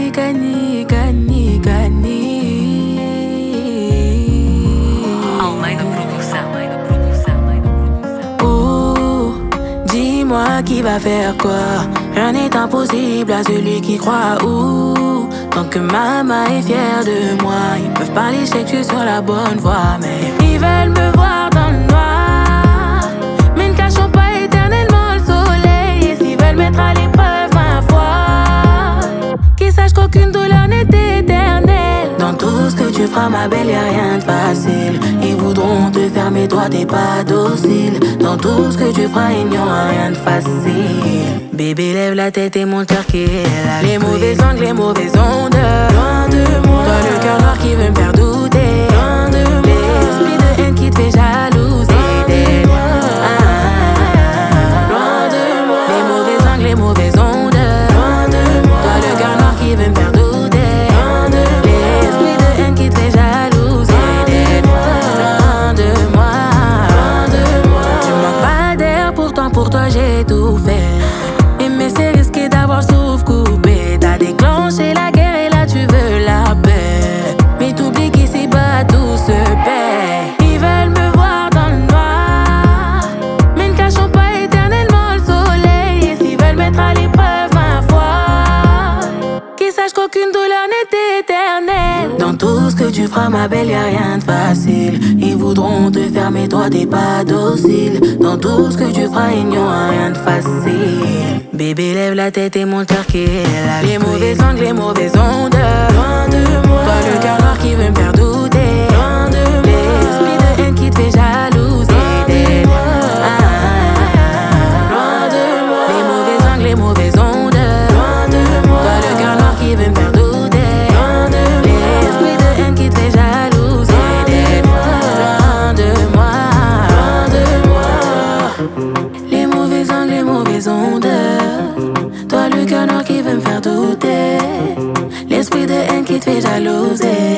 Cani, Cani, Cani. Almeida Produção. Oh, dis-moi qui va faire quoi. Rien n'est impossible à celui qui croit. Ouh, tant que maman est fière de moi. Ils peuvent parler, je sais que je suis sur la bonne voie. Mais ils veulent me voir dans le noir. Mais ne cachons pas éternellement le soleil. Et s'ils veulent mettre à l'épreuve ma foi, qu'ils sachent qu'aucune douleur n'est éternelle. Dans tout ce que tu feras, ma belle, y'a rien de facile. Ils voudront te faire, mais toi t'es pas docile. Dans tout ce que tu feras, il n'y aura rien de facile. Bébé, lève la tête et mon cœur qui est là. Les mauvais angles, les mauvaises ondes. Loin de moi. Toi, le cœur noir qui veut me faire douter. Loin de moi. L'esprit de haine qui te fait jalouser. Loin de moi. Les mauvais angles, les mauvaises ondes. Loin de moi. Toi, le cœur noir qui veut me faire douter. Loin de moi. L'esprit de haine qui te fait jalouser. Loin de moi. Loin de moi. Tu manques pas d'air, pourtant pour toi j'ai tout fait. Mais c'est risqué d'avoir souffle coupé. T'as déclenché la guerre et là tu veux la paix. Mais t'oublies qu'ici-bas tout se paie. Ils veulent me voir dans le noir. Mais ne cachons pas éternellement le soleil. Et s'ils veulent mettre à l'épreuve ma foi, qu'ils sachent qu'aucune douleur n'est éternelle. Dans tout ce que tu feras, ma belle, y'a rien de facile. Ils voudront te faire, mais toi t'es pas docile. Dans tout ce que tu feras, il n'y aura rien de facile. Bébé, lève la tête et mon cœur qui est là. Les mauvais angles, les mauvaises ondes. Loin de moi. Toi, le cœur noir qui veut me faire douter. Loin de moi. L'esprit de haine qui te fait jalouser. Loin de moi. Les mauvais angles, les mauvaises ondes. Loin de moi. Toi, le cœur noir qui veut me faire douter. Loin de moi. L'esprit de haine qui te fait jalouser. Loin de moi. Loin de moi. Les mauvais angles, les mauvaises ondes. Toi, le cœur noir qui veut me faire douter. L'esprit de haine qui te fait jalouser.